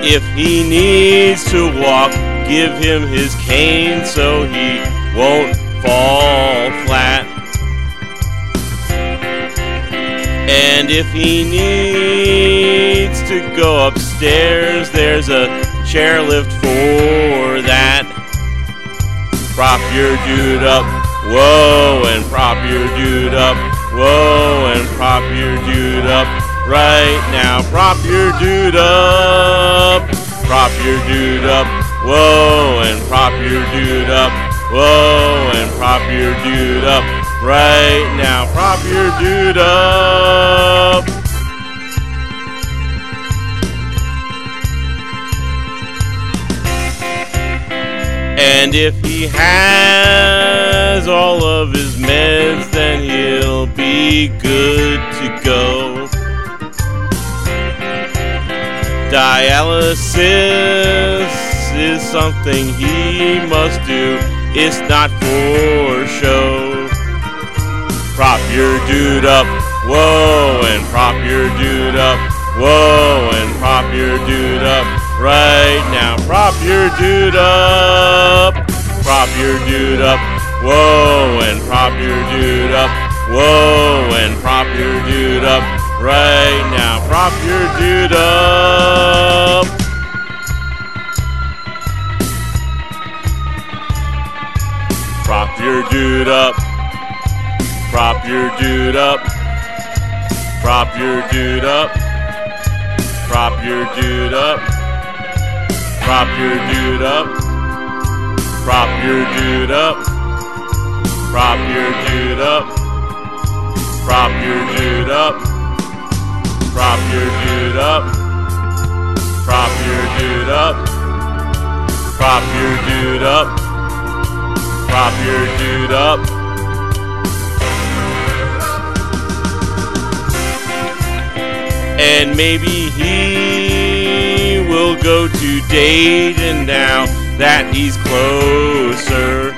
If he needs to walk, give him his cane so he won't fall flat. And if he needs to go upstairs, there's a chairlift for that. Prop your dude up, whoa, and prop your dude up, whoa, and prop your dude up. Right now, prop your dude up, prop your dude up, whoa, and prop your dude up, whoa, and prop your dude up. Right now, prop your dude up. And if he has all of his meds, then he'll be good to go. Dialysis is something he must do. It's not for show. Prop your dude up, whoa, and prop your dude up, whoa, and prop your dude up. Right now, prop your dude up, prop your dude up, whoa, and prop your dude up, whoa, and prop your dude up. Right now, prop your dude up. Prop your dude up. Prop your dude up. Prop your dude up. Prop your dude up. Prop your dude up. Prop your dude up. Prop your dude up. Prop your dude up. Prop your dude up. Prop your dude up. Prop your dude up. Prop your dude up. And maybe he will go to Dayton now that he's closer.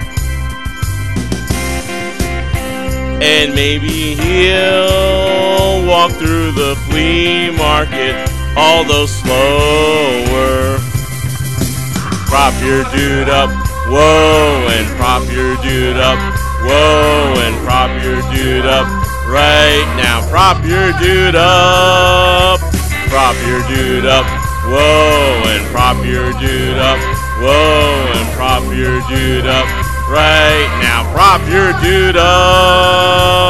And maybe he'll walk through the flea market, although slower. Prop your dude up, whoa, and prop your dude up, whoa, and prop your dude up. Right now, prop your dude up, prop your dude up, whoa, and prop your dude up, whoa, and prop your dude up. Right now, prop your dude up.